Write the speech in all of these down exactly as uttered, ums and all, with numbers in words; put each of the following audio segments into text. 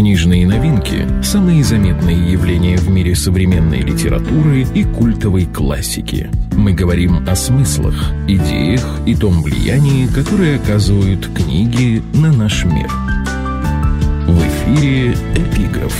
Книжные новинки – самые заметные явления в мире современной литературы и культовой классики. Мы говорим о смыслах, идеях и том влиянии, которое оказывают книги на наш мир. В эфире «Эпиграф».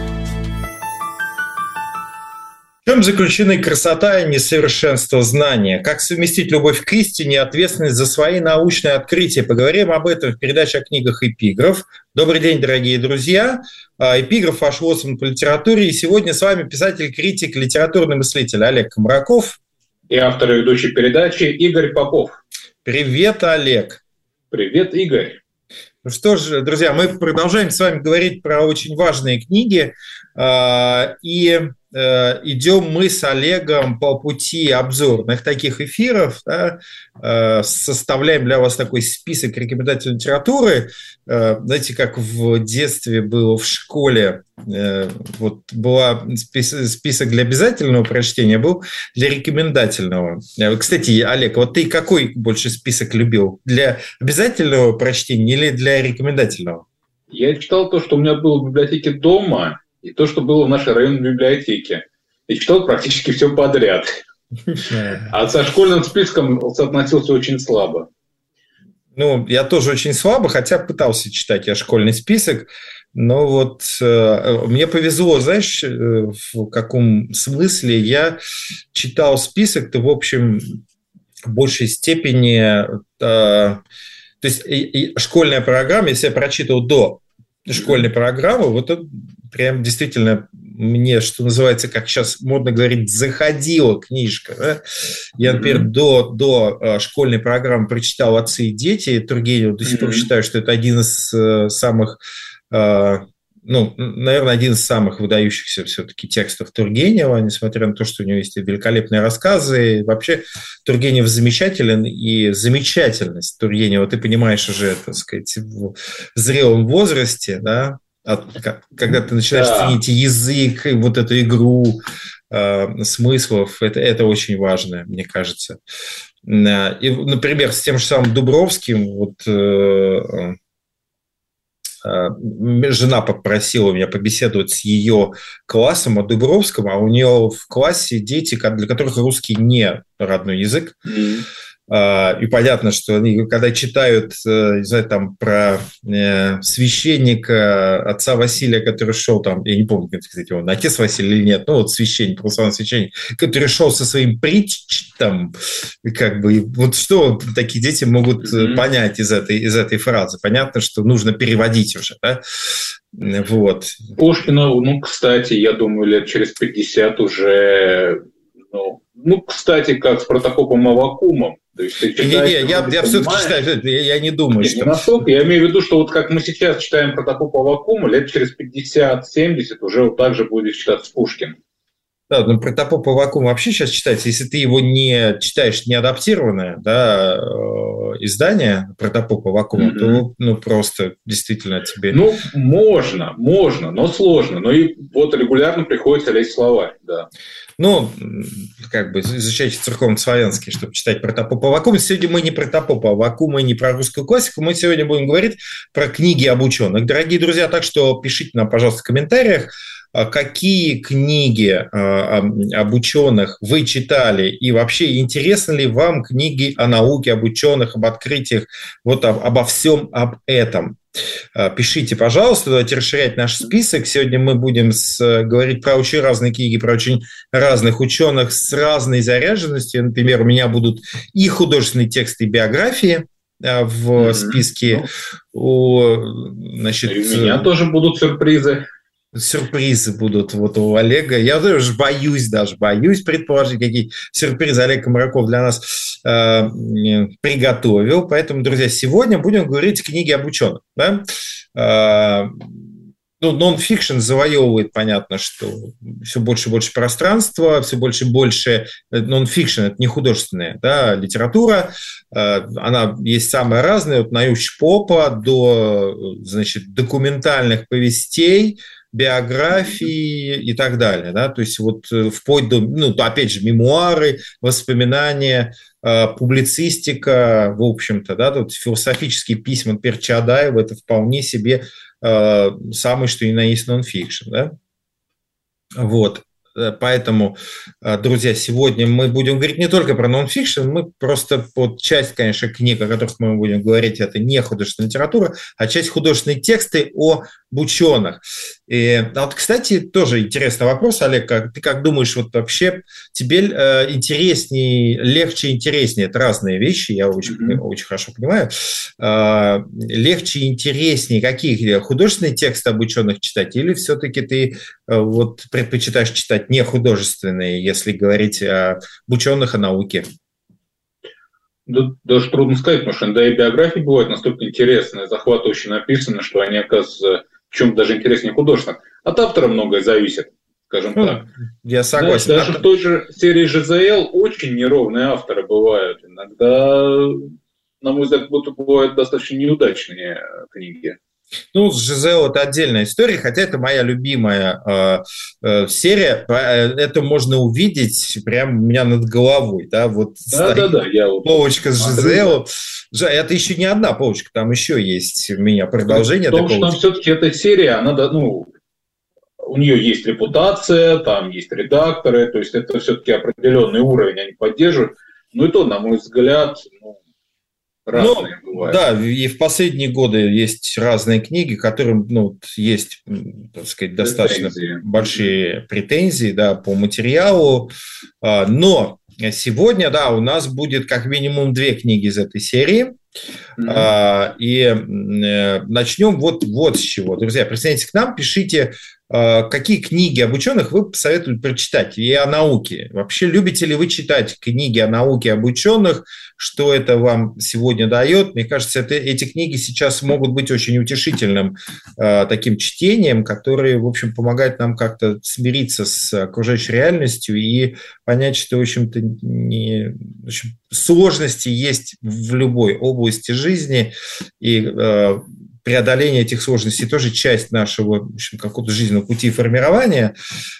В чем заключены красота и несовершенство знания? Как совместить любовь к истине и ответственность за свои научные открытия? Поговорим об этом в передаче о книгах «Эпиграф». Добрый день, дорогие друзья. «Эпиграф» – ваш лоцман по литературе. И сегодня с вами писатель-критик, литературный мыслитель Олег Комраков. И автор и ведущий передачи Игорь Попов. Привет, Олег. Привет, Игорь. Ну что ж, друзья, мы продолжаем с вами говорить про очень важные книги. И идем мы с Олегом по пути обзорных таких эфиров, да, составляем для вас такой список рекомендательной литературы. Знаете, как в детстве было в школе, вот была список для обязательного прочтения, был для рекомендательного. Кстати, Олег, вот ты какой больше список любил? Для обязательного прочтения или для рекомендательного? Я читал то, что у меня было в библиотеке дома, и то, что было в нашей районной библиотеке. И читал практически все подряд. А со школьным списком соотносился очень слабо. Ну, я тоже очень слабо, хотя пытался читать я школьный список. Но вот э, мне повезло, знаешь, э, в каком смысле я читал список-то, в общем, в большей степени... Э, то есть и, и школьная программа, если я прочитал до школьной программы, вот это прям действительно мне, что называется, как сейчас модно говорить, заходила книжка. Да? Я, например, mm-hmm. до, до школьной программы прочитал «Отцы и дети» Тургенева. До сих пор mm-hmm. считаю, что это один из самых, ну, наверное, один из самых выдающихся все-таки текстов Тургенева, несмотря на то, что у него есть великолепные рассказы. И вообще Тургенев замечателен, и замечательность Тургенева ты понимаешь уже, так сказать, в зрелом возрасте, да, От, когда ты начинаешь да. ценить язык, вот эту игру э, смыслов, это, это очень важно, мне кажется. И, например, с тем же самым Дубровским, вот, э, э, жена попросила меня побеседовать с ее классом о Дубровском, а у нее в классе дети, для которых русский не родной язык. Mm-hmm. И понятно, что они, когда читают, не знаю, там про священника, отца Василия, который шел там, я не помню, кстати, он отец Василий или нет, ну вот священник, православный священник, который шел со своим притчем, как бы, вот что такие дети могут mm-hmm. понять из этой, из этой фразы? Понятно, что нужно переводить уже, да? Вот. Пушкину, ну, кстати, я думаю, лет через пятьдесят уже, ну, ну кстати, как с Протопопом Аввакумом. То есть ты читаешь, не, не, я, я все-таки читаю, я, я не думаю, Нет, что... Не настолько, я имею в виду, что вот как мы сейчас читаем Протопопа Аввакума, лет через пятьдесят-семьдесят уже вот так же будет читаться Пушкин. Да, ну Протопоп Аввакум вообще сейчас читается, если ты его не читаешь не адаптированное, да, издание Протопопа Аввакума, mm-hmm. то ну просто действительно тебе... Ну, можно, можно, но сложно. Но и вот регулярно приходится лезть в словарь, да. Ну, как бы изучайте церковно-славянский, чтобы читать Протопопа Аввакума. Сегодня мы не про Протопопа Аввакума и не про русскую классику, мы сегодня будем говорить про книги об ученых. Дорогие друзья, так что пишите нам, пожалуйста, в комментариях, какие книги об ученых вы читали, и вообще интересны ли вам книги о науке, об ученых, об открытиях, вот об, обо всем об этом. Пишите, пожалуйста, давайте расширять наш список. Сегодня мы будем с, говорить про очень разные книги, про очень разных ученых с разной заряженностью. Например, у меня будут и художественные тексты, и биографии в mm-hmm. списке. У, значит, и у меня тоже будут сюрпризы. Сюрпризы будут вот у Олега. Я даже боюсь, даже боюсь предположить, какие сюрпризы Олег Комраков для нас э, приготовил. Поэтому, друзья, сегодня будем говорить о книге об ученых. Да? Э, ну, нон-фикшн завоевывает, понятно, что все больше и больше пространства, все больше и больше нон-фикшн, это не художественная, да, литература. Э, она есть самая разная, от научпопа до, значит, документальных повестей, биографии и так далее. Да? То есть вот вплоть до, ну, опять же, мемуары, воспоминания, публицистика, в общем-то, да, тут философические письма, например, Чаадаева, это вполне себе самый, что ни на есть, нон-фикшн, да? Вот. Поэтому, друзья, сегодня мы будем говорить не только про нон-фикшн, мы просто вот часть, конечно, книг, о которых мы будем говорить, это не художественная литература, а часть художественные тексты об ученых. И, а вот, кстати, тоже интересный вопрос, Олег, как, ты как думаешь, вот вообще тебе э, интереснее, легче, интереснее, это разные вещи, я очень, mm-hmm. очень хорошо понимаю, э, легче и интереснее какие художественные тексты об ученых читать, или все-таки ты э, вот предпочитаешь читать не художественные, если говорить о ученых, о науке? Да, даже трудно сказать, потому что иногда и биографии бывают настолько интересные, захватывающе написаны, что они, оказываются, в чем-то даже интереснее художественных. От автора многое зависит, скажем ну, так. Я согласен. Да, даже в той же серии ЖЗЛ очень неровные авторы бывают. Иногда, на мой взгляд, будто бывают достаточно неудачные книги. Ну, ЖЗЛ – это отдельная история, хотя это моя любимая э, э, серия. Это можно увидеть прямо у меня над головой. Да, вот да, да, да, я вот полочка с ЖЗЛ. Это еще не одна полочка, там еще есть у меня продолжение. Потому что там все-таки эта серия, она, ну, у нее есть репутация, там есть редакторы, то есть это все-таки определенный уровень они поддерживают. Ну и то, на мой взгляд, ну, разные ну, бывают. Да, и в последние годы есть разные книги, которым ну, есть, так сказать, достаточно претензии. большие претензии да, по материалу. Но сегодня, да, у нас будет как минимум две книги из этой серии. Mm-hmm. И начнем вот, вот с чего. Друзья, присоединяйтесь к нам, пишите, какие книги об ученых вы посоветуете прочитать и о науке. Вообще, любите ли вы читать книги о науке, об ученых? Что это вам сегодня дает? Мне кажется, это, эти книги сейчас могут быть очень утешительным э, таким чтением, которое, в общем, помогает нам как-то смириться с окружающей реальностью и понять, что, в общем-то, не, в общем, сложности есть в любой области жизни, и э, преодоление этих сложностей тоже часть нашего, в общем, какого-то жизненного пути формирования.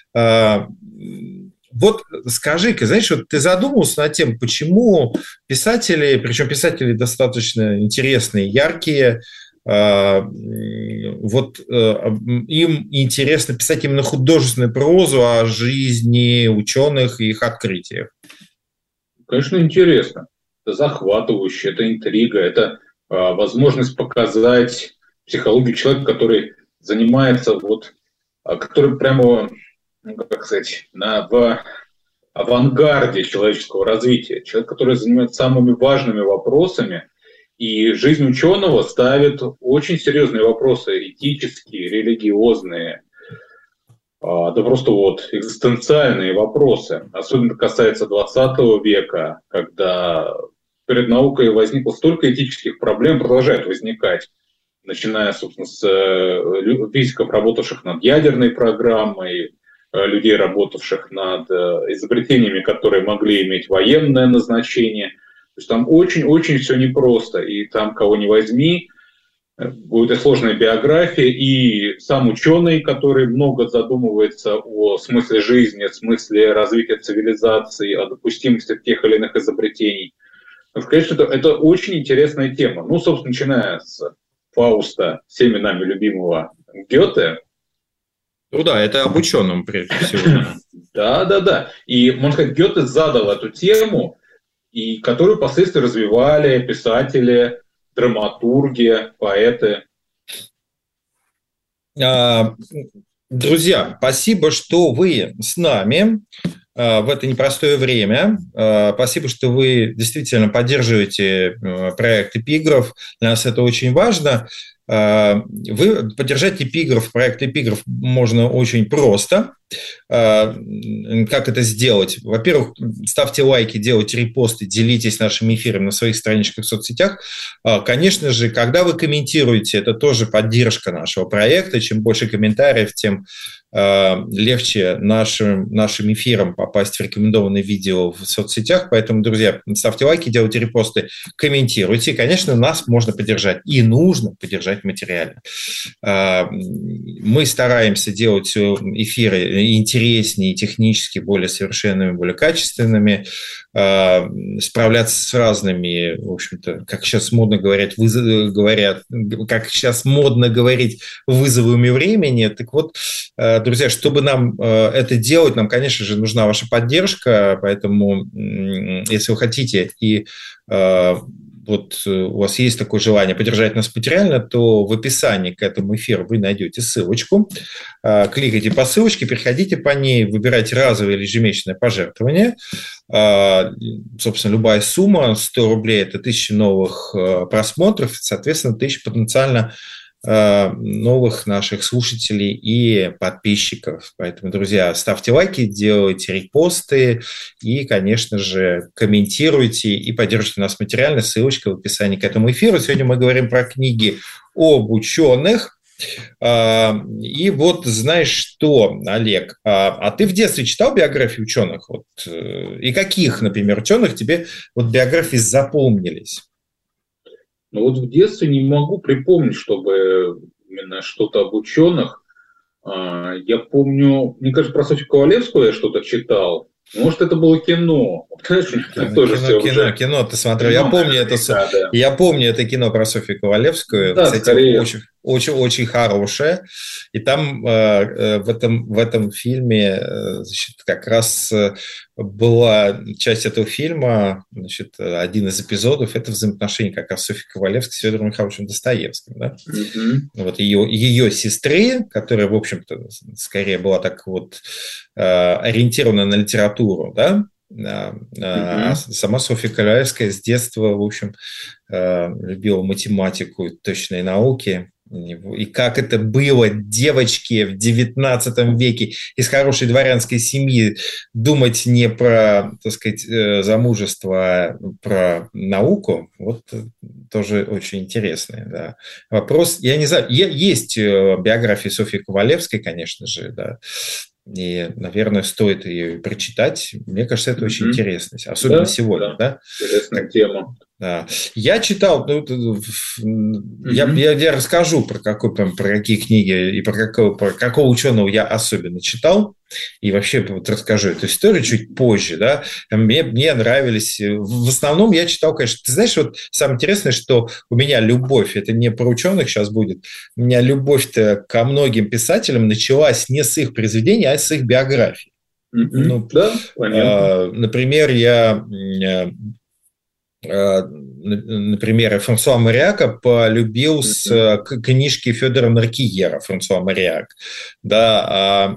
Вот скажи-ка, знаешь, вот ты задумался над тем, почему писатели, причем писатели достаточно интересные, яркие, вот им интересно писать именно художественную прозу о жизни ученых и их открытиях? Конечно, интересно. Это захватывающе, это интрига, это возможность показать психологию человека, который занимается, вот, который прямо, ну, как сказать, на, в авангарде человеческого развития. Человек, который занимается самыми важными вопросами, и жизнь ученого ставит очень серьезные вопросы, этические, религиозные, да просто вот экзистенциальные вопросы. Особенно это касается двадцатого века, когда перед наукой возникло столько этических проблем, продолжает возникать, начиная, собственно, с физиков, работавших над ядерной программой, людей, работавших над изобретениями, которые могли иметь военное назначение. То есть там очень-очень все непросто, и там кого ни возьми, будет и сложная биография, и сам ученый, который много задумывается о смысле жизни, о смысле развития цивилизации, о допустимости тех или иных изобретений. Конечно, это, это очень интересная тема. Ну, собственно, начиная с Фауста, всеми нами любимого Гёте. Ну да, это об ученом, прежде всего. Да, да, да. И, можно сказать, Гёте задал эту тему, и которую впоследствии развивали писатели, драматурги, поэты. Друзья, спасибо, что вы с нами в это непростое время. Спасибо, что вы действительно поддерживаете проект «Эпиграф». Для нас это очень важно. Вы поддержать эпиграф, проект «Эпиграф» можно очень просто. Как это сделать? Во-первых, ставьте лайки, делайте репосты, делитесь нашим эфиром на своих страничках в соцсетях. Конечно же, когда вы комментируете, это тоже поддержка нашего проекта. Чем больше комментариев, тем легче нашим, нашим эфирам попасть в рекомендованные видео в соцсетях. Поэтому, друзья, ставьте лайки, делайте репосты, комментируйте. И, конечно, нас можно поддержать и нужно поддержать материально. Мы стараемся делать эфиры интереснее, технически более совершенными, более качественными, справляться с разными, в общем-то, как сейчас модно говорят, вызов, говорят, как сейчас модно говорить, вызовами времени. Так вот, друзья, чтобы нам это делать, нам, конечно же, нужна ваша поддержка, поэтому, если вы хотите и вот у вас есть такое желание поддержать нас материально, то в описании к этому эфиру вы найдете ссылочку. Кликайте по ссылочке, переходите по ней, выбирайте разовое или ежемесячное пожертвование. Собственно, любая сумма, сто рублей – это тысяча новых просмотров, соответственно, тысяча потенциально новых наших слушателей и подписчиков. Поэтому, друзья, ставьте лайки, делайте репосты и, конечно же, комментируйте и поддержите нас материально. Ссылочка в описании к этому эфиру. Сегодня мы говорим про книги об ученых. И вот знаешь что, Олег, а ты в детстве читал биографии ученых? Вот, и каких, например, ученых тебе вот биографии запомнились? Но вот в детстве не могу припомнить, чтобы именно что-то об ученых. Я помню, мне кажется, про Софью Ковалевскую я что-то читал. Может, это было кино. Кино, тоже кино, кино, уже... кино, ты смотрел. Кино, я, помню это, да, да. я помню это кино про Софью Ковалевскую. Да, кстати, очень, очень, очень хорошее. И там э, в, этом, в этом фильме э, значит, как раз э, была часть этого фильма, значит, один из эпизодов, это взаимоотношения как раз Софьи Ковалевской с Федором Михайловичем Достоевским. Да? Mm-hmm. Вот ее, ее сестры, которая, в общем-то, скорее была так вот э, ориентирована на литературу, да? А mm-hmm. сама Софья Ковалевская с детства, в общем, любила математику и точные науки. И как это было девочке в девятнадцатом веке из хорошей дворянской семьи думать не про, так сказать, замужество, а про науку, вот тоже очень интересный, да. Вопрос, я не знаю, есть биография Софьи Ковалевской, конечно же, да. И, наверное, стоит ее прочитать. Мне кажется, это mm-hmm. очень интересно, особенно да, сегодня, да? да? Интересная тема. Да. Я читал, ну, mm-hmm. я, я, я расскажу про, какой, про какие книги и про какого, про какого ученого я особенно читал. И вообще вот расскажу эту историю чуть позже, да, мне, мне нравились, в основном я читал, конечно, ты знаешь, вот самое интересное, что у меня любовь, это не про ученых сейчас будет, у меня любовь-то ко многим писателям началась не с их произведений, а с их биографий. Mm-hmm. Ну, да, понятно. А, например, я... Например, Франсуа Мариака полюбил mm-hmm. с книжки Федора Наркиера, Франсуа Мариак, да, а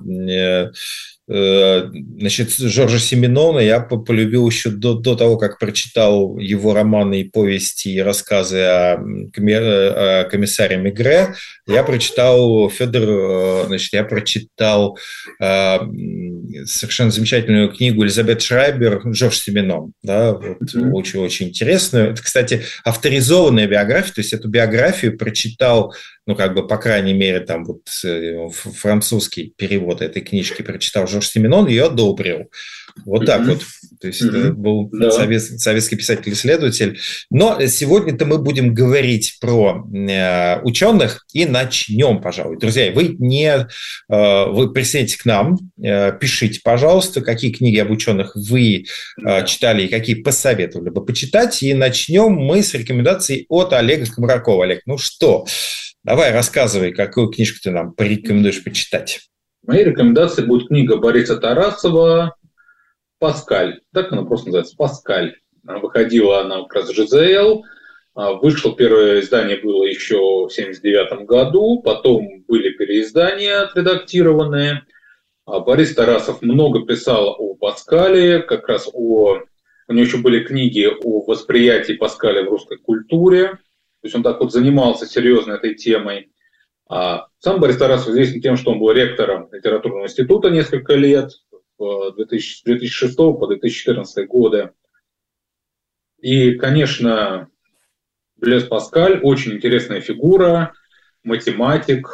значит, Жоржа Сименона я полюбил еще до, до того, как прочитал его романы и повести и рассказы о комиссаре Мегре. Я прочитал Федор, значит, я прочитал совершенно замечательную книгу Элизабет Шрайбер «Жорж Сименон», да, вот, mm-hmm. очень-очень интересную. Это, кстати, авторизованная биография, то есть эту биографию прочитал, ну, как бы, по крайней мере, там вот французский перевод этой книжки прочитал Жорж Сименон, ее одобрил. Вот mm-hmm. так вот. То есть mm-hmm. это был yeah. совет, советский писатель-исследователь. Но сегодня-то мы будем говорить про э, ученых и начнем, пожалуй. Друзья, вы не э, вы присоединяйтесь к нам, э, пишите, пожалуйста, какие книги об ученых вы э, читали и какие посоветовали бы почитать. И начнем мы с рекомендаций от Олега Комаракова. Олег, ну что, давай рассказывай, какую книжку ты нам порекомендуешь почитать. Моей рекомендацией будет книга Бориса Тарасова «Паскаль». Так она просто называется, «Паскаль». Выходила она как раз в джи зет эл. Вышло первое издание было еще в семьдесят девятом году. Потом были переиздания отредактированные. Борис Тарасов много писал о Паскале. Как раз о... У него еще были книги о восприятии Паскаля в русской культуре. То есть он так вот занимался серьезно этой темой. А сам Борис Тарасов известен тем, что он был ректором литературного института несколько лет, с две тысячи шестого по две тысячи четырнадцатый годы. И, конечно, Блез Паскаль очень интересная фигура, математик,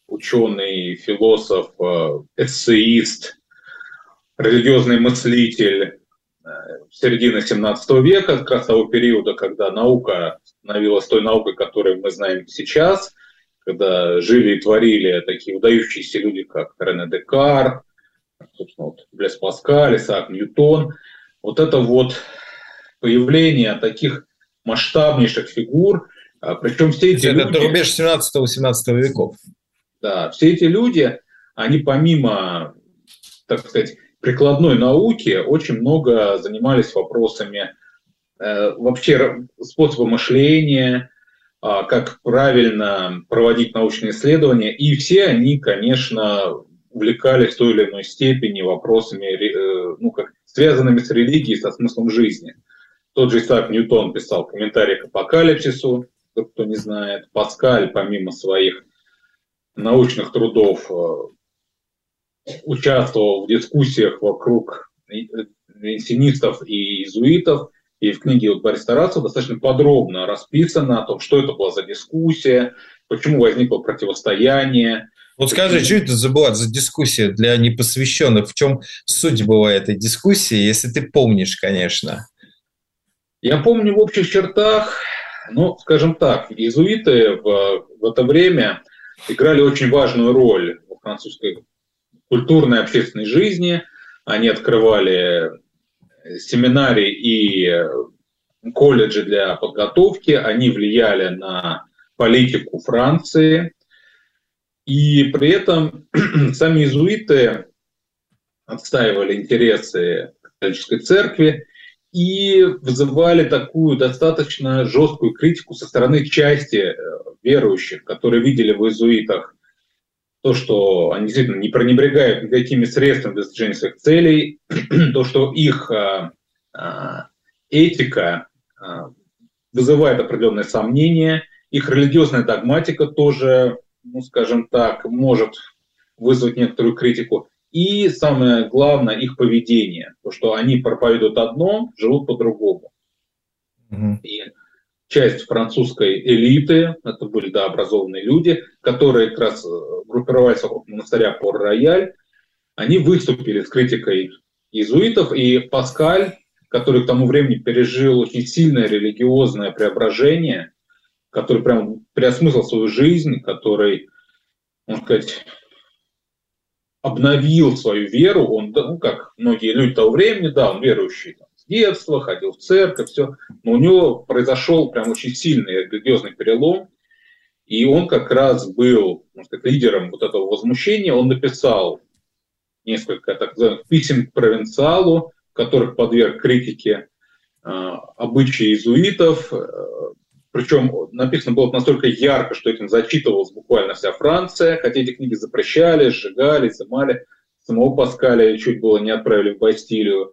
ученый, философ, эссеист, религиозный мыслитель середины семнадцатого века, как раз того периода, когда наука становилась той наукой, которую мы знаем сейчас, когда жили и творили такие выдающиеся люди, как Рене Декар, собственно, вот Блес Паскаль, Исаак Ньютон. Вот это вот появление таких масштабнейших фигур, причем все эти люди... Это рубеж семнадцатого-семнадцатого веков. Да, все эти люди, они помимо, так сказать, прикладной науки, очень много занимались вопросами э, вообще способа мышления, э, как правильно проводить научные исследования. И все они, конечно, увлекались в той или иной степени вопросами, э, ну, как, связанными с религией, со смыслом жизни. Тот же Исаак Ньютон писал комментарий к апокалипсису, кто не знает. Паскаль, помимо своих научных трудов, участвовал в дискуссиях вокруг янсенистов и иезуитов. И в книге вот Бориса Тарасова достаточно подробно расписано о том, что это была за дискуссия, почему возникло противостояние. Вот скажи, что это за была за дискуссия для непосвященных? В чем суть была этой дискуссии, если ты помнишь, конечно? Я помню в общих чертах, ну, скажем так, иезуиты в, в это время играли очень важную роль в французской культурной и общественной жизни. Они открывали семинарии и колледжи для подготовки, они влияли на политику Франции. И при этом сами иезуиты отстаивали интересы католической церкви и вызывали такую достаточно жесткую критику со стороны части верующих, которые видели в иезуитах то, что они действительно не пренебрегают никакими средствами для достижения своих целей, то, что их а, а, этика а, вызывает определенные сомнения, их религиозная догматика тоже, ну, скажем так, может вызвать некоторую критику. И самое главное, их поведение, то, что они проповедуют одно, живут по-другому. Mm-hmm. И часть французской элиты, это были, да, образованные люди, которые как раз группировались вокруг монастыря Пор-Рояль, они выступили с критикой иезуитов, и Паскаль, который к тому времени пережил очень сильное религиозное преображение, который прям переосмыслил свою жизнь, который, можно сказать, обновил свою веру. Он, ну, как многие люди того времени, да, он верующий там, с детства, ходил в церковь, все, но у него произошел прям очень сильный религиозный перелом, и он как раз был, можно сказать, лидером вот этого возмущения. Он написал несколько так называемых писем к провинциалу, в которых подверг критике э, обычаи иезуитов. Причем написано было настолько ярко, что этим зачитывалась буквально вся Франция, хотя эти книги запрещали, сжигали, изымали. Самого Паскаля чуть было не отправили в Бастилию.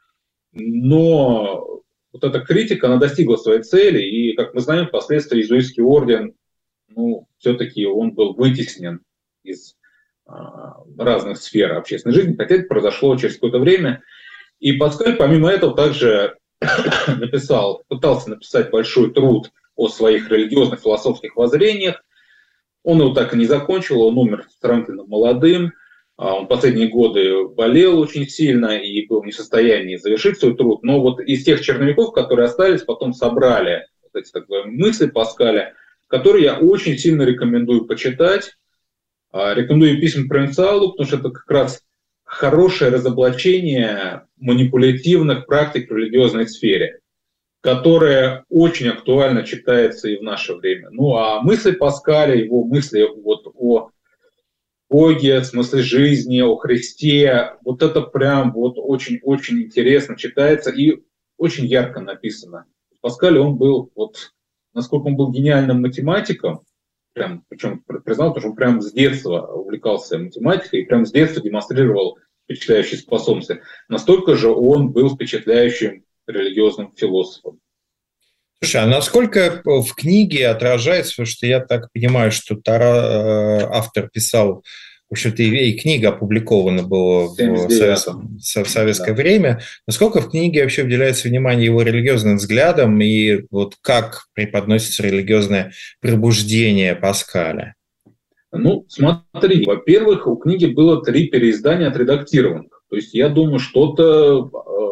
Но вот эта критика, она достигла своей цели, и, как мы знаем, впоследствии иезуитский орден, ну, все-таки он был вытеснен из а, разных сфер общественной жизни, хотя это произошло через какое-то время. И Паскаль, помимо этого, также написал, пытался написать большой труд о своих религиозных философских воззрениях. Он его так и не закончил, он умер сравнительно молодым. Он последние годы болел очень сильно и был не в состоянии завершить свой труд. Но вот из тех черновиков, которые остались, потом собрали вот эти так называемые мысли Паскаля, которые я очень сильно рекомендую почитать. Рекомендую письма провинциалу, потому что это как раз хорошее разоблачение манипулятивных практик в религиозной сфере, которая очень актуально читается и в наше время. Ну а мысли Паскаля, его мысли вот о Боге, смысле жизни, о Христе, вот это прям вот очень-очень интересно читается и очень ярко написано. Паскаль, он был, вот, насколько он был гениальным математиком, прям, причем признал, потому что он прям с детства увлекался математикой и прям с детства демонстрировал впечатляющие способности. Настолько же он был впечатляющим религиозным философом. Слушай, а насколько в книге отражается, потому что я так понимаю, что Тара, автор писал, в общем-то, и книга опубликована была в, советском, в советское да. время, насколько в книге вообще уделяется внимание его религиозным взглядам и вот как преподносится религиозное пробуждение Паскаля? Ну, смотри, во-первых, у книги было три переиздания отредактированных. То есть, я думаю, что-то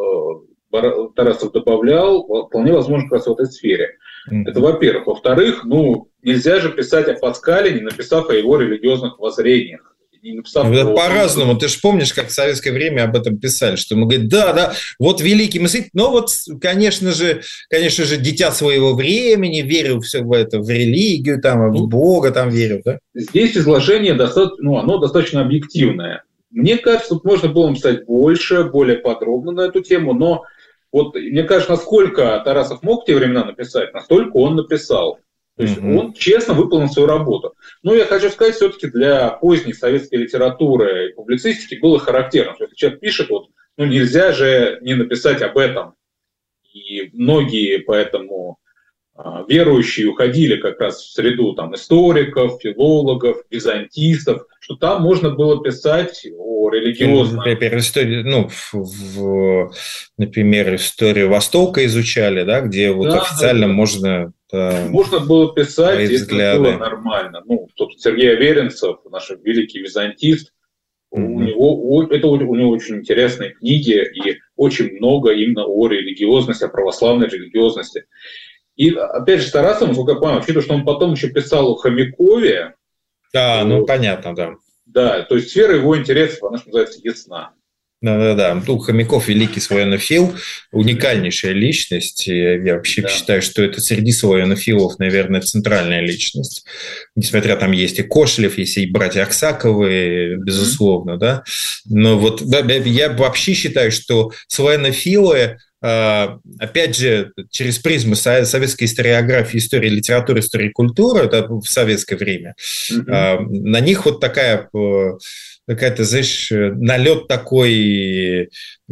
э, Тарасов добавлял, вполне возможно, как раз в этой сфере. Mm-hmm. Это во-первых. Во-вторых, ну, нельзя же писать о Паскале, не написав о его религиозных воззрениях. Это по-разному. Ты же помнишь, как в советское время об этом писали, что мы говорим, да, да, вот великий мыслитель, но вот, конечно же, конечно же, дитя своего времени, верил все в это, в религию, там, в Бога там верил, да? Здесь изложение достаточно, ну, оно достаточно объективное. Мне кажется, тут можно было написать больше, более подробно на эту тему, но вот мне кажется, насколько Тарасов мог в те времена написать, настолько он написал. То есть uh-huh. он честно выполнил свою работу. Но я хочу сказать, все-таки для поздней советской литературы и публицистики было характерно, что если человек пишет, вот, ну нельзя же не написать об этом. И многие поэтому а, верующие уходили как раз в среду там, историков, филологов, византистов, что там можно было писать о религиозном. Например, историю, ну, в, например, историю Востока изучали, да, где вот да, официально да, можно... Можно было писать, и это было нормально. Ну, собственно, Сергей Аверинцев, наш великий византист, mm-hmm. у него, это у него очень интересные книги и очень много именно о религиозности, о православной религиозности. И, опять же, Тарасов, насколько я понял, учитывая, что он потом еще писал о Хомякове. Да, то, ну, понятно, да. Да, то есть сфера его интересов, она, что называется, ясна. Да-да-да. Ну, Хомяков великий славянофил, уникальнейшая личность. Я вообще да. считаю, что это среди славянофилов, наверное, центральная личность. Несмотря там есть и Кошелев, есть и братья Аксаковы, безусловно, mm-hmm. да. Но вот да, я вообще считаю, что славянофилы, опять же, через призму советской историографии, истории литературы, истории культуры, это в советское время, mm-hmm. на них вот такая... какая-то, знаешь, налет такой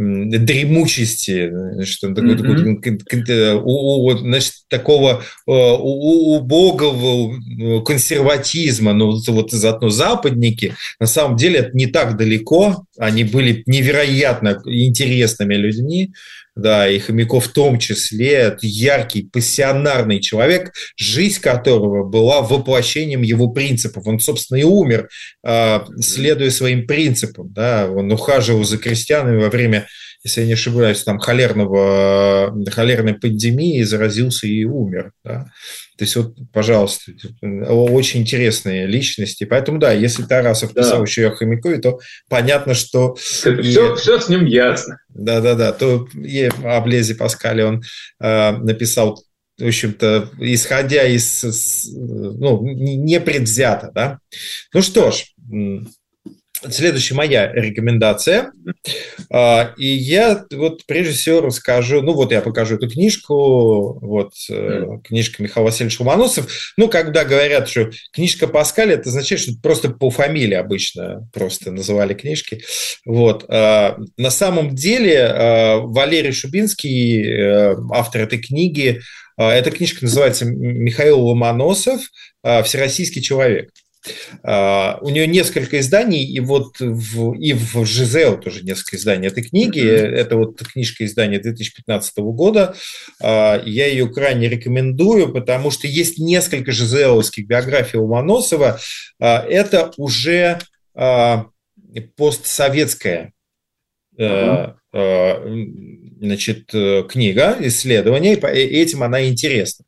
дремучести, что, mm-hmm. у, у, значит, такого у, убогого консерватизма, ну, вот заодно западники, на самом деле это не так далеко, они были невероятно интересными людьми, да, и Хомяков в том числе, яркий, пассионарный человек, жизнь которого была воплощением его принципов. Он, собственно, и умер, следуя своим принципам. Да. Он ухаживал за крестьянами во время, если я не ошибаюсь, там, холерного, холерной пандемии, заразился и умер. Да. То есть, вот, пожалуйста, очень интересные личности. Поэтому, да, если Тарасов писал да. еще и о Хомякове, то понятно, что... Это и... все, все с ним ясно. Да-да-да, то и о Блезе Паскале он э, написал, в общем-то, исходя из... Ну, непредвзято, да. Ну что ж... Следующая моя рекомендация. И я вот прежде всего расскажу, ну вот я покажу эту книжку, вот книжка Михаила Васильевича Ломоносов. Ну, когда говорят, что книжка Паскаля, это означает, что просто по фамилии обычно просто называли книжки. Вот. На самом деле Валерий Шубинский, автор этой книги, эта книжка называется «Михаил Ломоносов. Всероссийский человек». Uh, у нее несколько изданий, и вот в, и в ЖЗЛ тоже несколько изданий этой книги. Mm-hmm. Это вот книжка издания две тысячи пятнадцатого года. Uh, я ее крайне рекомендую, потому что есть несколько ЖЗЛовских биографий Ломоносова. Uh, это уже uh, постсоветская uh, uh, значит, книга, исследование, и этим она интересна.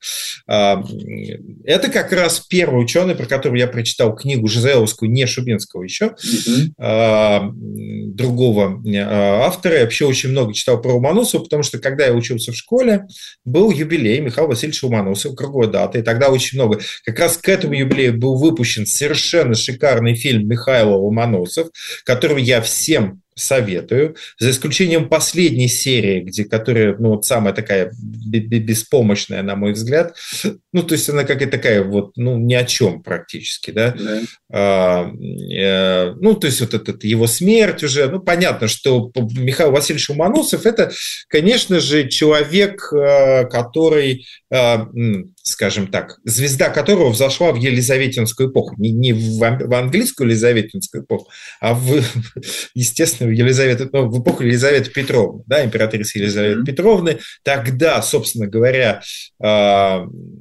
Это как раз первый ученый, про которого я прочитал книгу ЖЗЛовскую, не Шубинского еще, mm-hmm. другого автора. Я вообще очень много читал про Ломоносова, потому что, когда я учился в школе, был юбилей Михаила Васильевича Ломоносова, круглая дата, и тогда очень много. Как раз к этому юбилею был выпущен совершенно шикарный фильм «Михаил Ломоносов», который я всем советую, за исключением последней серии, где, которая, ну, вот самая такая беспомощная, на мой взгляд, ну, то есть она какая-то такая вот, ну, ни о чем практически, да, да. А, э, ну, то есть вот этот его смерть уже, ну, понятно, что Михаил Васильевич Ломоносов – это, конечно же, человек, который скажем так, звезда которого взошла в Елизаветинскую эпоху. Не, не в, в английскую Елизаветинскую эпоху, а в, естественно, в, Елизавету, ну, в эпоху Елизаветы Петровны, да, императрицы Елизаветы mm-hmm. Петровны. Тогда, собственно говоря, э,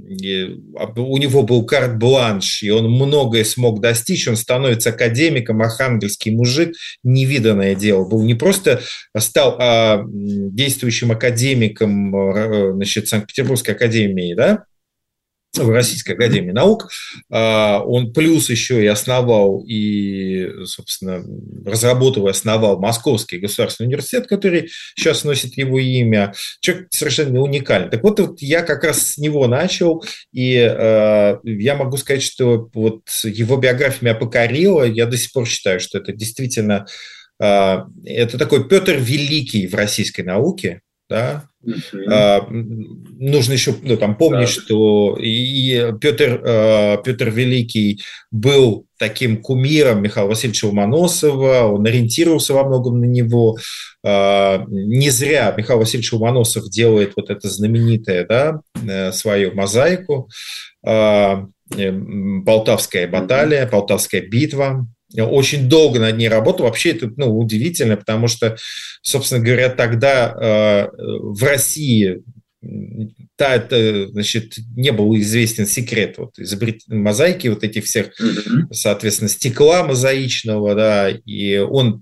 у него был карт-бланш, и он многое смог достичь. Он становится академиком, архангельский мужик, невиданное дело. Был не просто стал а, действующим академиком, значит, Санкт-Петербургской академии, да, в Российской академии наук, он плюс еще и основал, и, собственно, разработал и основал Московский государственный университет, который сейчас носит его имя. Человек совершенно уникальный. Так вот, вот я как раз с него начал, и э, я могу сказать, что вот его биография меня покорила. Я до сих пор считаю, что это действительно э, это такой Петр Великий в российской науке, да. Mm-hmm. А, нужно еще ну, там, помнить, да. что и Петр, а, Петр Великий был таким кумиром Михаила Васильевича Ломоносова, он ориентировался во многом на него. А, не зря Михаил Васильевич Ломоносов делает вот это знаменитое, да, свою мозаику, а, Полтавская баталия, Полтавская битва. Очень долго над ней работал. Вообще это ну, удивительно, потому что, собственно говоря, тогда э, в России та, это, значит, не был известен секрет вот, изобретения мозаики, вот этих всех, соответственно, стекла мозаичного, да, и он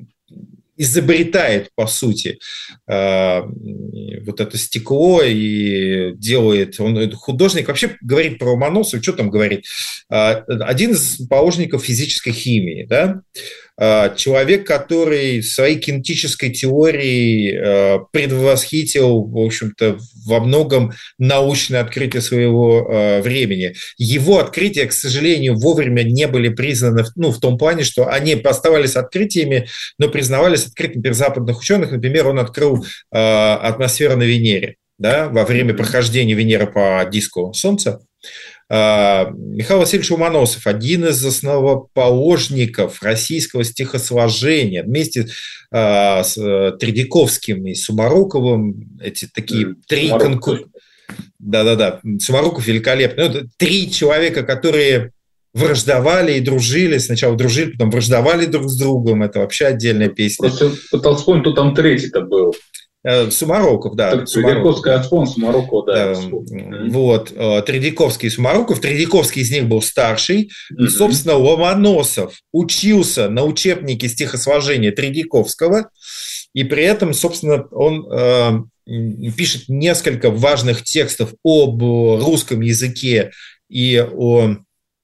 изобретает, по сути, э, вот это стекло и делает, он художник, вообще говорит про Ломоносова, что там говорит, э, один из положников физической химии, да, э, человек, который своей кинетической теорией э, предвосхитил, в общем-то, во многом научное открытие своего э, времени. Его открытия, к сожалению, вовремя не были признаны, ну, в том плане, что они оставались открытиями, но признавались открытыми перед западных ученых. Например, он открыл э, атмосферу на Венере, да, во время прохождения Венеры по диску Солнца. Э, Михаил Васильевич Ломоносов, один из основоположников российского стихосложения, вместе э, с э, Тредяковским и Сумаруковым, эти такие mm, три конкурента. Да-да-да, Сумаруков великолепный. Ну, три человека, которые враждовали и дружили. Сначала дружили, потом враждовали друг с другом. Это вообще отдельная песня. Просто пытался вспомнить, кто там третий-то был. Сумароков, да. Тредяковский отспон, Сумароков, да. Вот, Тредяковский и Сумароков. Тредяковский из них был старший. Mm-hmm. Собственно, Ломоносов учился на учебнике стихосложения Тредяковского. И при этом, собственно, он э, пишет несколько важных текстов об русском языке и о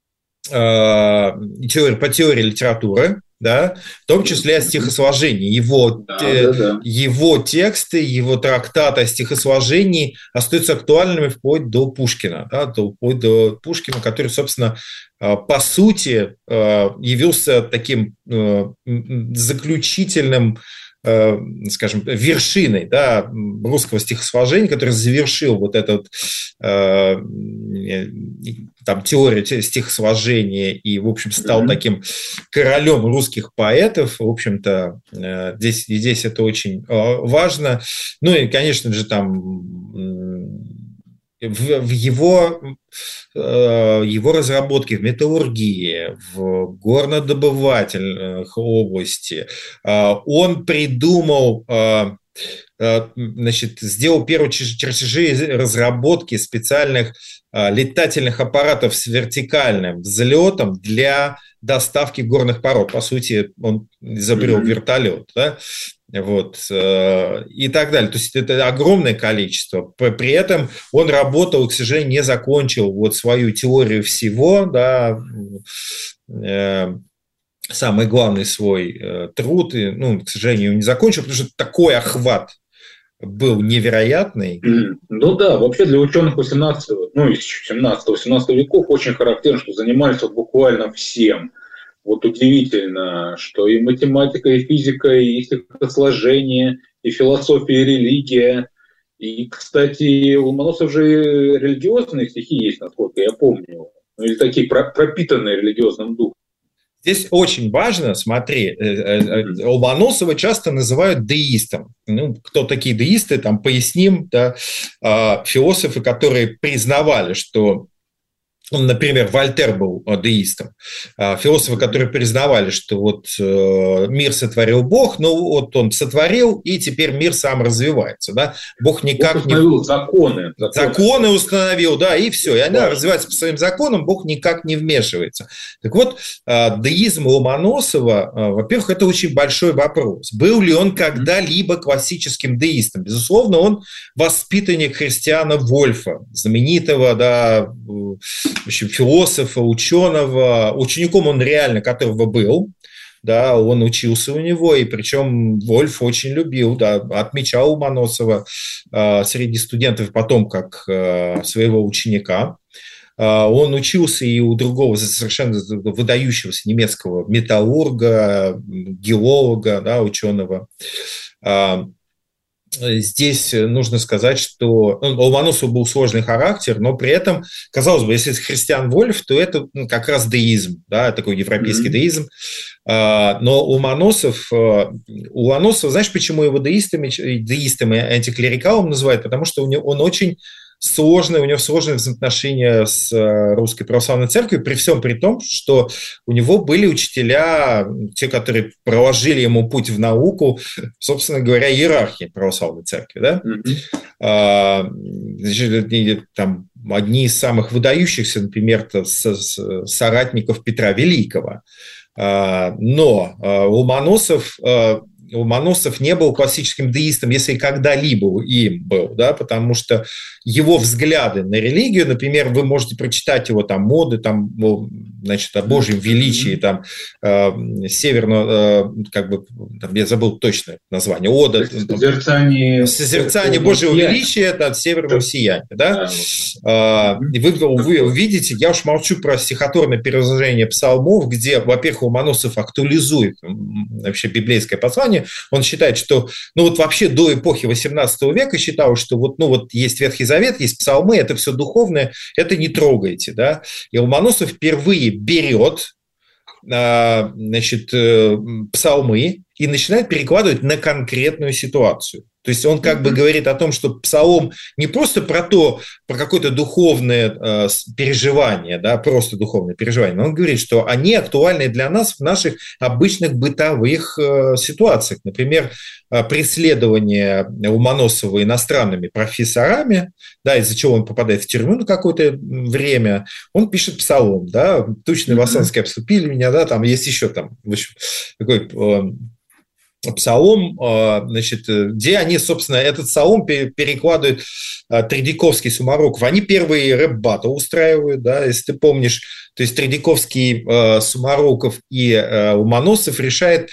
теории, по теории литературы, да, в том числе о стихосложении. Его, да, те, да, да. его тексты, его трактаты о стихосложении остаются актуальными вплоть до Пушкина, да, до, вплоть до Пушкина, который, собственно, по сути, явился таким заключительным, скажем, вершиной, да, русского стихосложения, который завершил вот эту э, там, теорию стихосложения и, в общем, стал mm-hmm. таким королем русских поэтов. В общем-то, э, здесь, здесь это очень э, важно. Ну и, конечно же, там в, в его, э, его разработке в металлургии, в горнодобывательных области, э, он придумал, э, э, значит, сделал первые чертежи разработки специальных э, летательных аппаратов с вертикальным взлетом для доставки горных пород. По сути, он изобрел mm-hmm. вертолет, да? Вот, и так далее. То есть это огромное количество. При этом он работал, к сожалению, не закончил вот свою теорию всего, да, самый главный свой труд, и, ну, к сожалению, не закончил, потому что такой охват был невероятный. Ну да, вообще для ученых восемнадцатого, ну, семнадцатого-восемнадцатого веков очень характерно, что занимались вот буквально всем. Вот удивительно, что и математика, и физика, и стихосложение, и философия, и религия. И, кстати, у Ломоносова же религиозные стихи есть, насколько я помню. Ну, или такие пропитанные религиозным духом. Здесь очень важно, смотри, Ломоносова часто называют деистом. Ну, кто такие деисты, там поясним, да, философы, которые признавали, что, например, Вольтер был деистом, философы, которые признавали, что вот мир сотворил Бог, но вот он сотворил, и теперь мир сам развивается, да, Бог никак Бог установил не... законы, законы. Законы установил, да, и все, и она развивается по своим законам, Бог никак не вмешивается. Так вот, деизм Ломоносова, во-первых, это очень большой вопрос. Был ли он когда-либо классическим деистом? Безусловно, он воспитанник Христиана Вольфа, знаменитого, да, в общем, философа, ученого, учеником он реально которого был, да, он учился у него, и причем Вольф очень любил, да, отмечал Ломоносова э, среди студентов потом как э, своего ученика. Э, он учился и у другого совершенно выдающегося немецкого металлурга, геолога, да, ученого. Э, Здесь нужно сказать, что у Ломоносова был сложный характер, но при этом, казалось бы, если это Христиан Вольф, то это как раз деизм, да, такой европейский mm-hmm. деизм. Но Ломоносов, у Ломоносова, знаешь, почему его деистами, деистом и антиклерикалом называют? Потому что у него, он очень сложные, у него сложные взаимоотношения с Русской Православной Церковью, при всем при том, что у него были учителя, те, которые проложили ему путь в науку, собственно говоря, иерархии Православной Церкви. Да? Mm-hmm. Значит, там, одни из самых выдающихся, например, соратников Петра Великого. Но Ломоносов... Ломоносов не был классическим деистом, если когда-либо им был, да, потому что его взгляды на религию, например, вы можете прочитать его там моды, там, значит, о Божьем величии, там, э, северно, э, как бы, там, я забыл точное название, ода, созерцание, созерцание Божьего величия, это от северного сияния, да, да. Э, вы, вы увидите, я уж молчу про стихотворное переложение псалмов, где, во-первых, Ломоносов актуализует вообще библейское послание. Он считает, что, ну вот вообще до эпохи восемнадцатого века считал, что вот, ну вот есть Ветхий Завет, есть псалмы, это все духовное, это не трогайте, да. И Ломоносов впервые берет, значит, псалмы и начинает перекладывать на конкретную ситуацию. То есть он как бы говорит о том, что псалом не просто про то, про какое-то духовное э, переживание, да, просто духовное переживание, но он говорит, что они актуальны для нас в наших обычных бытовых э, ситуациях. Например, э, преследование Ломоносова иностранными профессорами, да, из-за чего он попадает в тюрьму на какое-то время, он пишет псалом, да, «Тучные вассанские обступили меня», да, там есть еще там, в общем, такой... Э, псалом, значит, где они, собственно, этот псалом перекладывают Тредяковский, Сумароков. Они первые рэп-баттл устраивают, да, если ты помнишь. То есть Тредяковский, Сумароков и Ломоносов решают,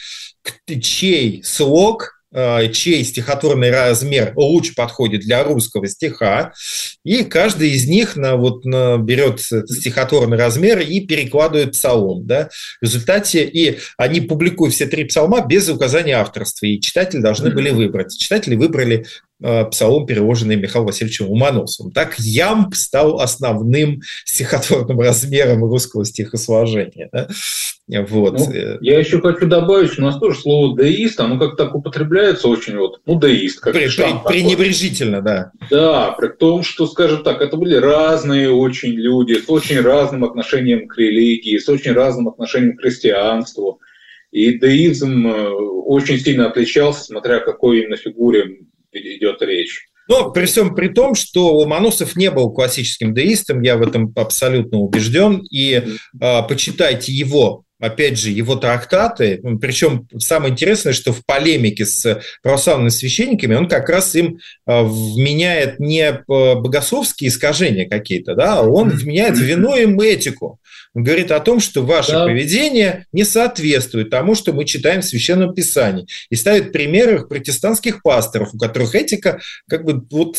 чей слог, чей стихотворный размер лучше подходит для русского стиха, и каждый из них на, вот, на, берет стихотворный размер и перекладывает псалом. Да? В результате и они публикуют все три псалма без указания авторства, и читатели должны были выбрать. Читатели выбрали псалом, переложенный Михаилом Васильевичем Ломоносовым. Так ямб стал основным стихотворным размером русского стихосложения. Да? Вот. Ну, я еще хочу добавить, что у нас тоже слово «деист», оно как так употребляется очень, вот, ну, деист. Как при, при, пренебрежительно, да. Да, при том, что, скажем так, это были разные очень люди, с очень разным отношением к религии, с очень разным отношением к христианству. И деизм очень сильно отличался, смотря о какой именно фигуре идет речь. Но при всем при том, что Ломоносов не был классическим деистом, я в этом абсолютно убежден, и э, почитайте его, опять же, его трактаты, причем самое интересное, что в полемике с православными священниками он как раз им э, вменяет не богословские искажения какие-то, да, он вменяет в вину им этику. Он говорит о том, что ваше да. поведение не соответствует тому, что мы читаем в Священном Писании. И ставит примеры протестантских пасторов, у которых этика как бы вот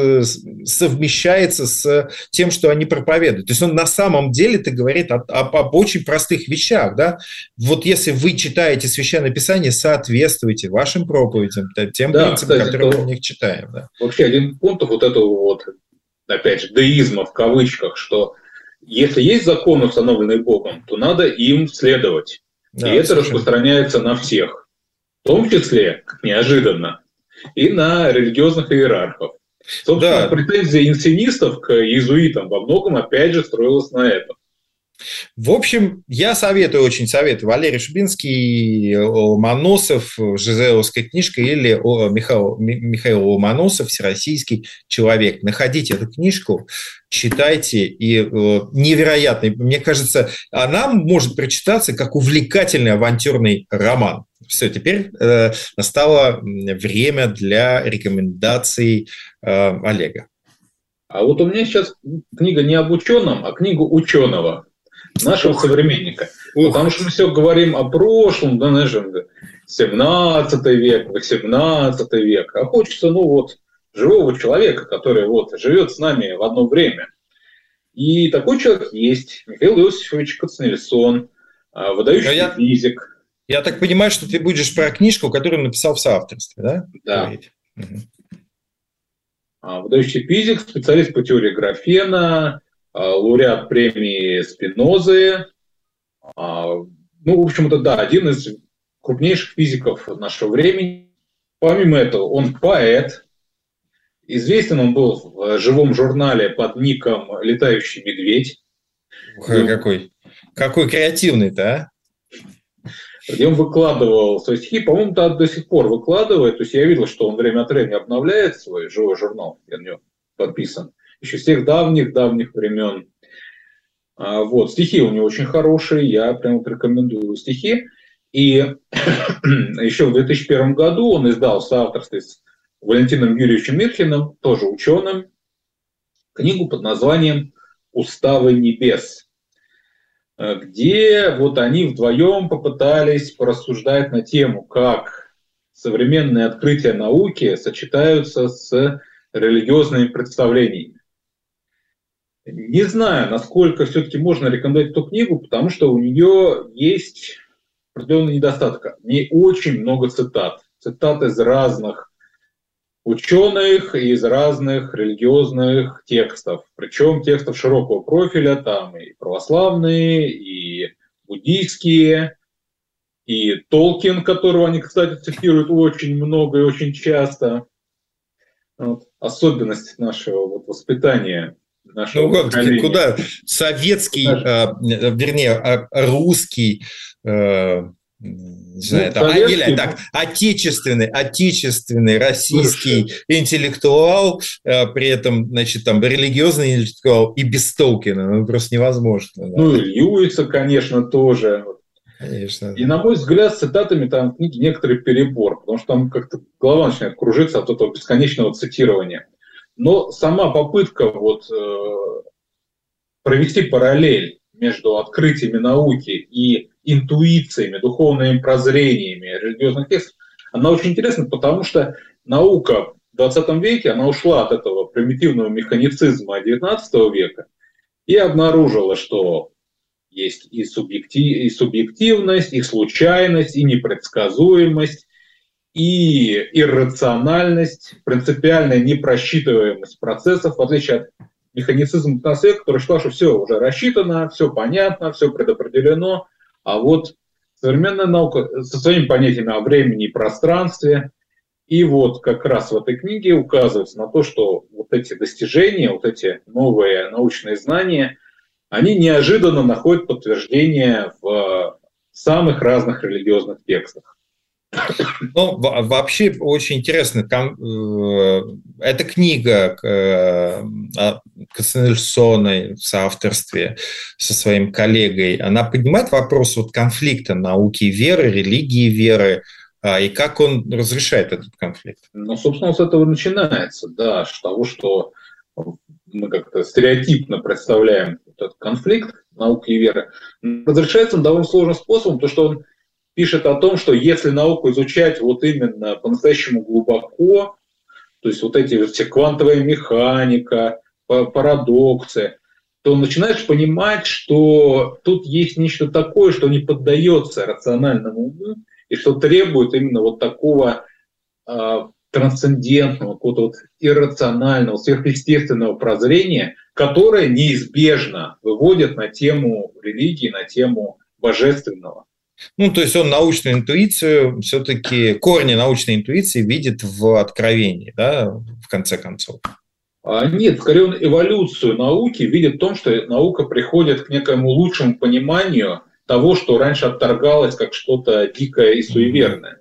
совмещается с тем, что они проповедуют. То есть он на самом деле-то говорит об, об, об очень простых вещах. Да? Вот если вы читаете Священное Писание, соответствуйте вашим проповедям, тем да, принципам, кстати, которые мы в них читаем. Да. Вообще один пункт вот этого вот, опять же, деизма в кавычках, что если есть законы, установленные Богом, то надо им следовать. Да, и это совершенно распространяется на всех, в том числе, как неожиданно, и на религиозных иерархов. Собственно, да. Претензия инсценистов к иезуитам во многом, опять же, строилась на этом. В общем, я советую, очень советую Валерий Шубинский, Ломоносов, Жизеловская книжка или Михаил, Михаил Ломоносов, «Всероссийский человек». Находите эту книжку, читайте, и невероятно, мне кажется, она может прочитаться как увлекательный авантюрный роман. Все, теперь э, настало время для рекомендаций э, Олега. А вот у меня сейчас книга не об ученом, а книга ученого, нашего Ух. современника. Ух. Потому что мы все говорим о прошлом, да, знаешь, семнадцатый век, восемнадцатый век. А хочется, ну вот, живого человека, который вот живет с нами в одно время. И такой человек есть. Михаил Иосифович Кацнельсон, выдающийся я... физик. Я так понимаю, что ты будешь про книжку, которую написал в соавторстве, да? Да. Угу. Выдающий физик, специалист по теории графена, лауреат премии Спинозы. Ну, в общем-то, да, один из крупнейших физиков нашего времени. Помимо этого, он поэт. Известен он был в живом журнале под ником «Летающий медведь». Ой, какой, какой креативный-то, а? Где он выкладывал свои стихи, по-моему, до сих пор выкладывает. То есть я видел, что он время от времени обновляет свой живой журнал, я на него подписан, еще с тех давних-давних времен. А, вот, стихи у него очень хорошие, я прям вот рекомендую стихи. И еще в две тысячи первом году он издал в соавторстве с Валентином Юрьевичем Мирхиным, тоже ученым, книгу под названием «Уставы небес», где вот они вдвоем попытались порассуждать на тему, как современные открытия науки сочетаются с религиозными представлениями. Не знаю, насколько все-таки можно рекомендовать эту книгу, потому что у нее есть определенный недостаток. В ней очень много цитат. Цитат из разных ученых, из разных религиозных текстов. Причем текстов широкого профиля, там и православные, и буддийские, и Толкин, которого они, кстати, цитируют очень много и очень часто. Вот. Особенность нашего вот воспитания. Нашего ну, вот, куда советский, э, вернее, русский, э, не знаю, ну, там, или так, отечественный, отечественный российский Слушай. интеллектуал, э, при этом, значит, там, религиозный интеллектуал и без Толкина, ну, просто невозможно. Да. Ну, и Льюиса, конечно, тоже. Конечно. И, на мой взгляд, с цитатами там в книге некоторый перебор, потому что там как-то голова начинает кружиться от этого бесконечного цитирования. Но сама попытка вот, э, провести параллель между открытиями науки и интуициями, духовными прозрениями религиозных текстов, она очень интересна, потому что наука в двадцатом веке, она ушла от этого примитивного механицизма девятнадцатого века и обнаружила, что есть и, субъектив, и субъективность, и случайность, и непредсказуемость, и иррациональность, принципиальная непросчитываемость процессов, в отличие от механицизма девятнадцатого века, который считал, что все уже рассчитано, все понятно, все предопределено. А вот современная наука со своими понятиями о времени и пространстве, и вот как раз в этой книге указывается на то, что вот эти достижения, вот эти новые научные знания, они неожиданно находят подтверждение в самых разных религиозных текстах. Ну, вообще очень интересно. Эта книга Кацнельсона в соавторстве со своим коллегой, она поднимает вопрос вот конфликта науки и веры, религии и веры, и как он разрешает этот конфликт? Ну, собственно, с этого начинается, да, с того, что мы как-то стереотипно представляем этот конфликт науки и веры. Разрешается он довольно сложным способом, то, что он пишет о том, что если науку изучать вот именно по-настоящему глубоко, то есть вот эти вот все квантовая механика, парадоксы, то начинаешь понимать, что тут есть нечто такое, что не поддается рациональному уму, и что требует именно вот такого э, трансцендентного, какого-то вот иррационального, сверхъестественного прозрения, которое неизбежно выводит на тему религии, на тему божественного. Ну, то есть он научную интуицию, все-таки корни научной интуиции видит в откровении, да, в конце концов. А нет, скорее он эволюцию науки видит в том, что наука приходит к некоему лучшему пониманию того, что раньше отторгалось как что-то дикое и суеверное.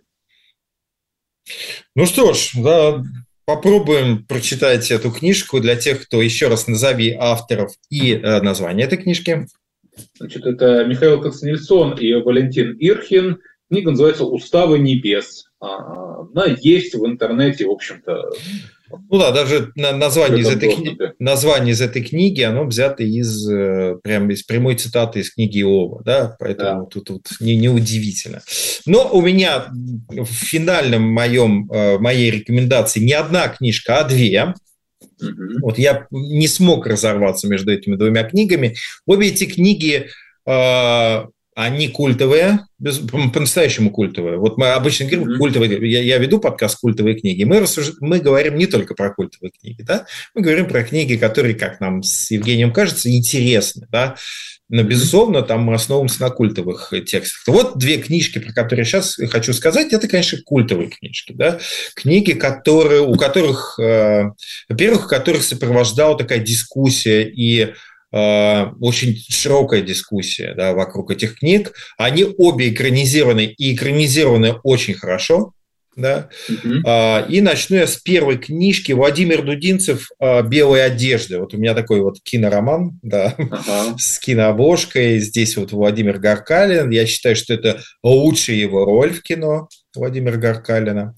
Ну что ж, да, попробуем прочитать эту книжку для тех, кто, еще раз назови авторов и э, название этой книжки. Значит, это Михаил Кацнельсон и Валентин Ирхин. Книга называется «Уставы небес». Она есть в интернете, в общем-то. Ну да, даже название из, этой кни... название из этой книги, оно взято из, прям из прямой цитаты из книги Иова, да, поэтому да. тут, тут не, не удивительно. Но у меня в финальном моем, моей рекомендации не одна книжка, а две. Mm-hmm. Вот я не смог разорваться между этими двумя книгами. Обе эти книги, э, они культовые, без, по-настоящему культовые. Вот мы обычно говорим mm-hmm. культовые, я, я веду подкаст «Культовые книги», мы, рассуж... мы говорим не только про культовые книги, да? Мы говорим про книги, которые, как нам с Евгением кажется, интересны, да? Но, безусловно, там мы основываемся на культовых текстах. Вот две книжки, про которые я сейчас хочу сказать, это, конечно, культовые книжки. Да? Книги, которые, у которых, э, во-первых, которых сопровождала такая дискуссия и э, очень широкая дискуссия, да, вокруг этих книг. Они обе экранизированы, и экранизированы очень хорошо. Да? Mm-hmm. И начну я с первой книжки. Владимир Дудинцев «Белые одежды». Вот у меня такой вот кинороман, да, uh-huh. с кинообложкой. Здесь вот Владимир Гаркалин. Я считаю, что это лучшая его роль в кино Владимира Гаркалина.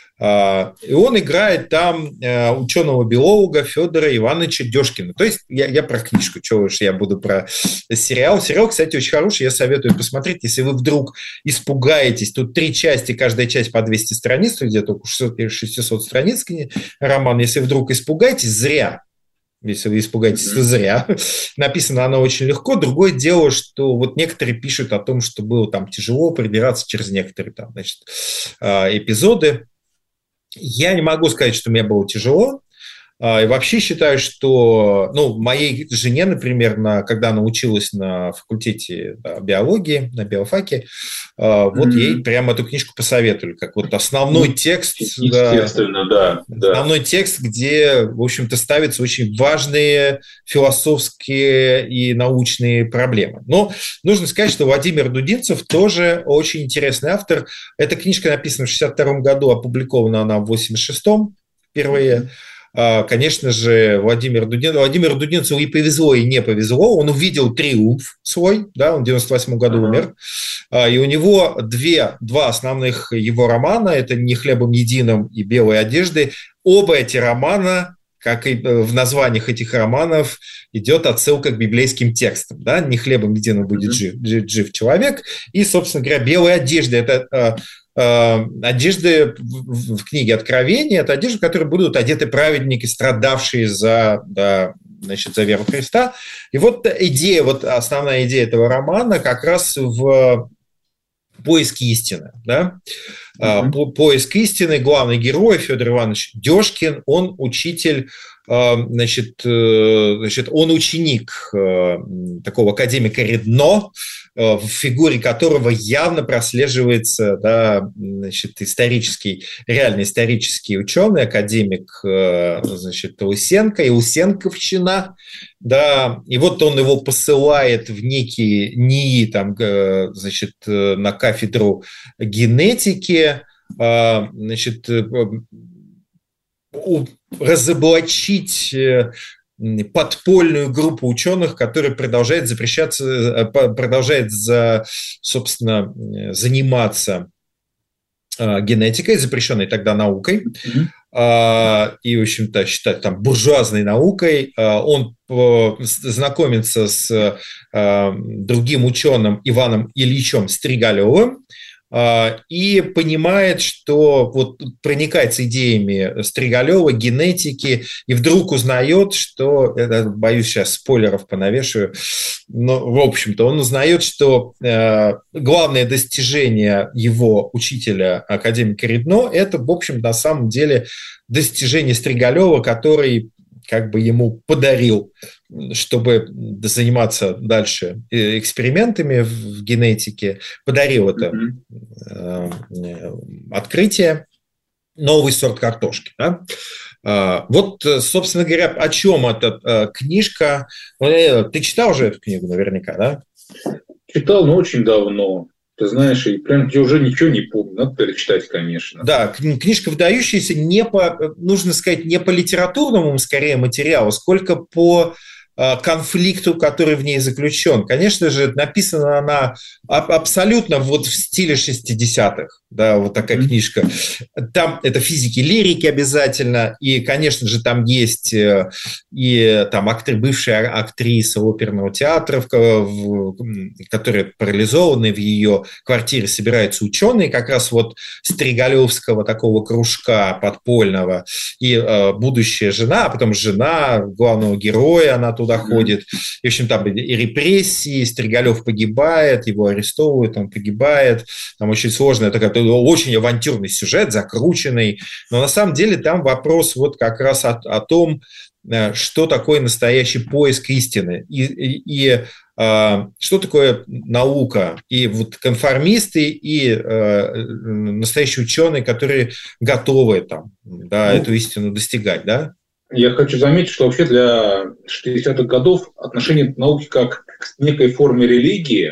И он играет там ученого-биолога Федора Ивановича Дёшкина. То есть я, я про книжку, чего уж я буду про сериал. Сериал, кстати, очень хороший, я советую посмотреть, если вы вдруг испугаетесь. Тут три части, каждая часть по двести страниц, где-то шестьсот страниц роман. Если вдруг испугаетесь, зря. Если вы испугаетесь, то зря. Написано оно очень легко. Другое дело, что вот некоторые пишут о том, что было там тяжело пробираться через некоторые там, значит, эпизоды. Я не могу сказать, что мне было тяжело. И вообще считаю, что ну, моей жене, например, на, когда она училась на факультете да, биологии, на биофаке, mm-hmm. вот ей прямо эту книжку посоветовали, как вот основной текст. Естественно, да, да. Основной текст, где, в общем-то, ставятся очень важные философские и научные проблемы. Но нужно сказать, что Владимир Дудинцев тоже очень интересный автор. Эта книжка написана в шестьдесят втором году, опубликована она в восемьдесят шестом впервые. Mm-hmm. Конечно же, Владимир Дудин, Владимиру Дудинцеву и повезло, и не повезло. Он увидел триумф свой, да, он в девяносто восьмом году uh-huh. умер. И у него две, два основных его романа, это «Не хлебом единым» и «Белые одежды». Оба эти романа, как и в названиях этих романов, идет отсылка к библейским текстам. Да? «Не хлебом единым будет жив, жив, жив человек». И, собственно говоря, «Белые одежды» – это... одежды в книге Откровения, это одежды, в которые будут одеты праведники, страдавшие за, да, значит, за веру Христа. И вот идея, вот основная идея этого романа как раз в поиске истины. Да? Mm-hmm. По, поиск истины, главный герой Федор Иванович Дёшкин, он учитель, значит, значит, он ученик такого академика Редно, в фигуре которого явно прослеживается да, значит, исторический, реально исторический ученый, академик значит, Лысенко и Лысенковщина. Да, и вот он его посылает в некие НИИ там, значит, на кафедру генетики, значит, разоблачить подпольную группу ученых, которая продолжает запрещаться, продолжает, за, собственно, заниматься генетикой, запрещенной тогда наукой, mm-hmm. и, в общем-то, считать там буржуазной наукой. Он знакомится с другим ученым Иваном Ильичем Стригалевым, и понимает, что вот проникается идеями Стригалева, генетики, и вдруг узнает, что, боюсь, сейчас спойлеров понавешаю, но, в общем-то, он узнает, что главное достижение его учителя, академика Редно, это, в общем, на самом деле достижение Стригалева, который как бы ему подарил, чтобы заниматься дальше экспериментами в генетике, подарил это mm-hmm. открытие, новый сорт картошки. Да? Вот, собственно говоря, о чем эта книжка? Ты читал уже эту книгу наверняка, да? Читал, но очень давно. Ты знаешь, и прям я уже ничего не помню, надо перечитать, конечно. Да, книжка выдающаяся не по, нужно сказать, не по литературному, скорее, материалу, сколько по конфликту, который в ней заключен. Конечно же, написана она абсолютно вот в стиле шестидесятых, да, вот такая mm-hmm. книжка. Там это физики, лирики обязательно, и, конечно же, там есть и там актри, бывшая актриса оперного театра, которая парализована, в ее квартире собираются ученые, как раз вот Стригалевского такого кружка подпольного, и будущая жена, а потом жена главного героя, она тут туда ходит. И, в общем, там и репрессии, Стригалев погибает, его арестовывают, он погибает. Там очень сложный, это очень авантюрный сюжет, закрученный. Но на самом деле там вопрос вот как раз о, о том, что такое настоящий поиск истины. И, и, и а, что такое наука. И вот конформисты, и а, настоящие ученые, которые готовы там, да, ну, эту истину достигать, да? Я хочу заметить, что вообще для шестидесятых годов отношение к науке как к некой форме религии,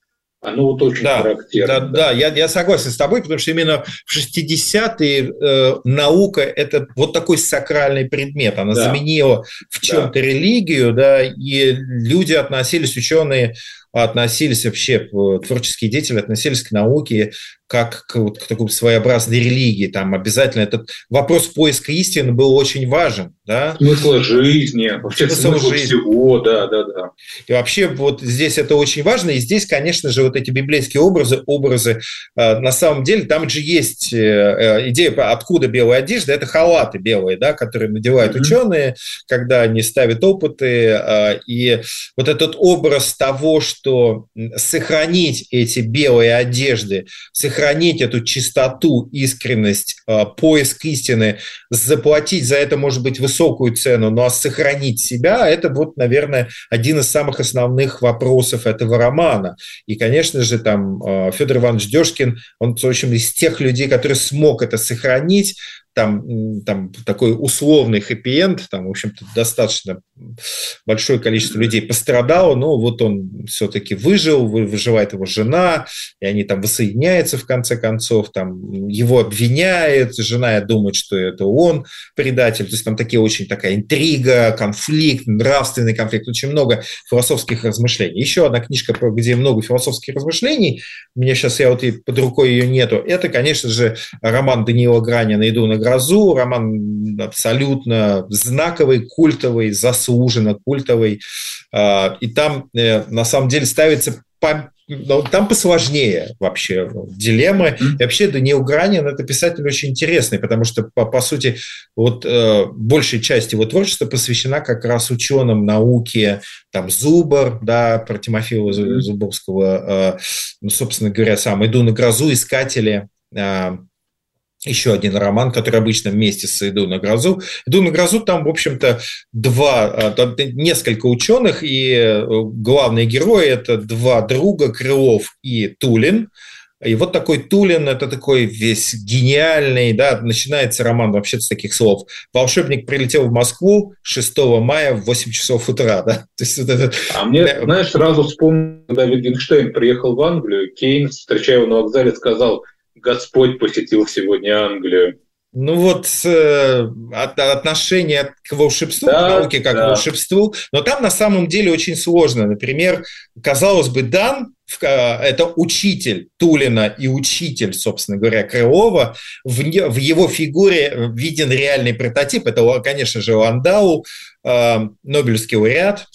оно вот очень да, характерно. Да, да, да. Я, я согласен с тобой, потому что именно в шестидесятые э, наука – это вот такой сакральный предмет. Она да. заменила в чем-то да. религию, да, и люди относились, ученые относились вообще, творческие деятели относились к науке как к, вот, к такой своеобразной религии. Там обязательно этот вопрос поиска истины был очень важен. Да? Смысл жизни, вообще смысл, смысл жизни. Всего, да, да, да. И вообще вот здесь это очень важно. И здесь, конечно же, вот эти библейские образы, образы э, на самом деле, там же есть э, идея, откуда белая одежда, это халаты белые, да, которые надевают mm-hmm. ученые, когда они ставят опыты. Э, и вот этот образ того, что сохранить эти белые одежды, сохранить эту чистоту, искренность, поиск истины, заплатить за это, может быть, высокую цену, но сохранить себя, это вот, наверное, один из самых основных вопросов этого романа. И, конечно же, там Федор Иванович Дёшкин, он, в общем, из тех людей, который смог это сохранить, там, там такой условный хэппи-энд, там, в общем-то, достаточно большое количество людей пострадало, но вот он все-таки выжил, выживает его жена, и они там воссоединяются в конце концов, там его обвиняют, жена думает, что это он предатель, то есть там такие очень такая интрига, конфликт, нравственный конфликт, очень много философских размышлений. Еще одна книжка, где много философских размышлений, у меня сейчас я вот и под рукой ее нету, это, конечно же, роман Даниила Гранина «Иду на грозу», роман абсолютно знаковый, культовый, заслуженно культовый. И там, на самом деле, ставится... Там посложнее вообще дилеммы. И вообще Даниил Гранин – это писатель очень интересный, потому что, по, по сути, вот э, большая часть его творчества посвящена как раз ученым, науке, там Зубр, да, про Тимофея Зубовского, э, ну, собственно говоря, сам «Иду на грозу», «Искатели», э, еще один роман, который обычно вместе с «Иду на грозу». «Иду на грозу» там, в общем-то, два, там несколько ученых, и главные герои – это два друга, Крылов и Тулин. И вот такой Тулин – это такой весь гениальный, да, начинается роман вообще с таких слов. Волшебник прилетел в Москву шестого мая в восемь часов утра, да. То есть, вот это... А мне, знаешь, сразу вспомнил, когда Wittgenstein приехал в Англию, Кейнс, встречая его на вокзале, сказал: «Господь посетил сегодня Англию». Ну вот э, от, отношение к волшебству, да, к науке как да. к волшебству, но там на самом деле очень сложно. Например, казалось бы, Дан, это учитель Тулина и учитель, собственно говоря, Крылова, в, в его фигуре виден реальный прототип. Это, конечно же, Ландау, э, Нобелевский лауреат,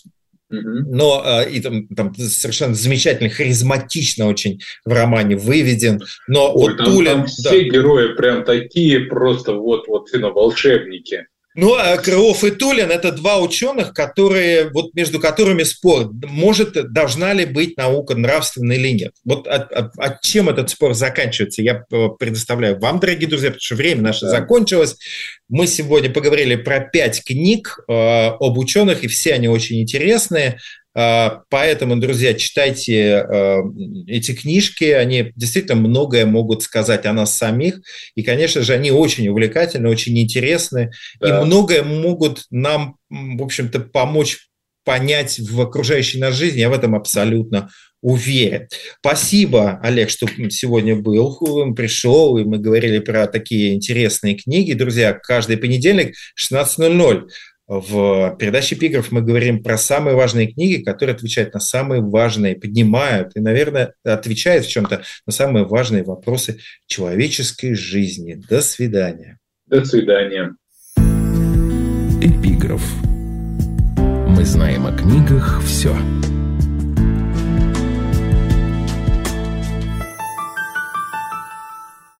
Но и там, там совершенно замечательно, харизматично очень в романе выведен. Но Ой, вот там, Тулин, там да. все герои прям такие просто вот, вот, ну, волшебники. Ну, а Крылов и Тулин – это два ученых, которые, вот между которыми спор, может, должна ли быть наука нравственная или нет. Вот от, от, от чем этот спор заканчивается, я предоставляю вам, дорогие друзья, потому что время наше да. закончилось. Мы сегодня поговорили про пять книг э, об ученых, и все они очень интересные. Поэтому, друзья, читайте эти книжки, они действительно многое могут сказать о нас самих, и, конечно же, они очень увлекательны, очень интересны, да. и многое могут нам, в общем-то, помочь понять в окружающей нас жизни, я в этом абсолютно уверен. Спасибо, Олег, что сегодня был, пришел, и мы говорили про такие интересные книги. Друзья, каждый понедельник шестнадцать ноль ноль. В передаче «Эпиграф» мы говорим про самые важные книги, которые отвечают на самые важные, поднимают и, наверное, отвечают в чем-то на самые важные вопросы человеческой жизни. До свидания. До свидания. «Эпиграф». Мы знаем о книгах все.